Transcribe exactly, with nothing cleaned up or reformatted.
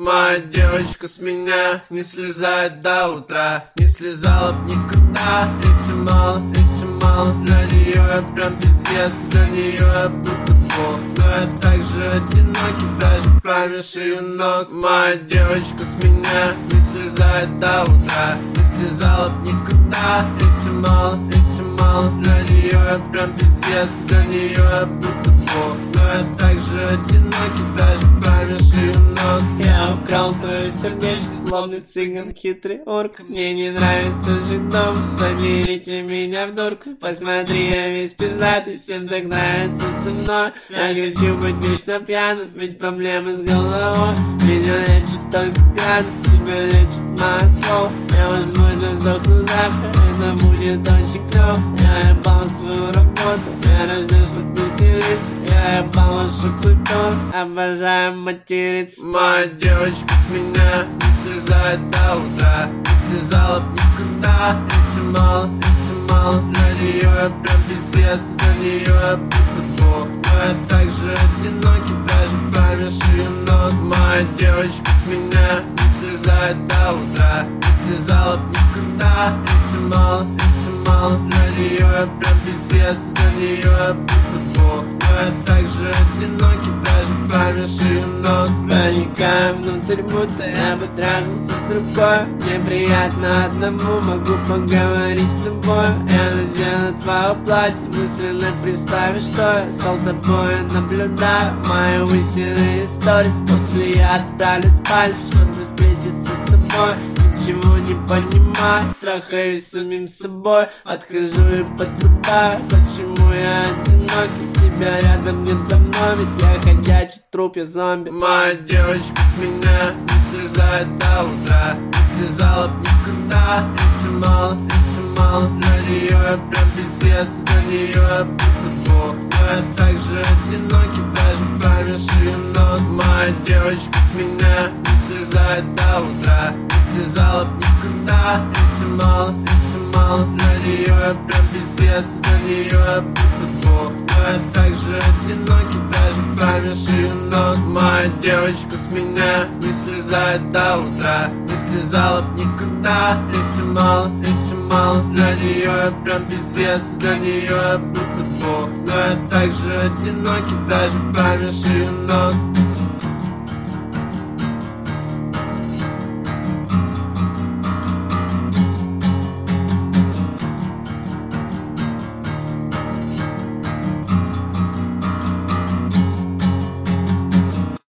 Моя девочка с меня не слезает до утра. Не слезала б никогда, если мало, если мало. Для нее я прям пиздец, для нее я будто бог. Но я также одинокий, даже промеж ее ног. Моя девочка с меня не слезает до утра. Не слезала б никогда, если мало, если мало. Для нее я прям пиздец, для нее я будто бог. Но я также одинокий, даже промеж ее ног. Я украл твое сердечко, злобный цыган, хитрый орк. Мне не нравится жить дома, заберите меня в дурку. Посмотри, я весь пиздатый, всем так нравится со мной. Я хочу быть вечно пьяным, ведь проблемы с головой. Меня лечит только градус, тебя лечит масло. Я, возможно, сдохну завтра, это будет очень клёво. Я ебал свою работу, я рожден, чтоб веселиться. Я ебал вашу культуру, обожаю материться. Моя девочка с меня не слезает до утра. Не слезала б никогда, если мало, если мало. Для нее я прям пиздец, для нее я будто бог. Но я также одинокий, даже промеж ее ног. Моя девочка с меня не слезает до утра. Не слезала б никогда, если мало, если мало. Для нее я прям пиздец, для нее я будто бог. Но я также одинокий, даже промеж ее ног. Проникаю внутрь, будто я потрахался с рукой. Мне приятно одному, могу поговорить с собой. Я надену твое платье, мысленно представив, что я стал тобой. Наблюдаю мои высерые сторис. После я отправлюсь спать, чтобы встретиться с собой. Ничего не понимаю, трахаюсь самим собой. Отхожу и подрубаю, почему я одинокий. Тебя рядом нет давно, ведь я ходячий труп, я зомби. Моя девочка с меня не слезает до утра. Не слезала б никогда, если мало, если мало. Для нее я прям пиздец, для нее я будто бог. Но я также одинокий, даже промеж ее ног. Моя девочка с меня не слезает до утра. Не слезала б никогда, если мало, если мало. Для нее я прям пиздец, для нее я будто бог. Но я также одинокий, даже промеж ее ног. Моя девочка с меня не слезает до утра. Не слезала б никогда, если мало, если мало. Для нее я прям пиздец, для нее я будто бог. Но я также одинокий, даже промеж ее ног.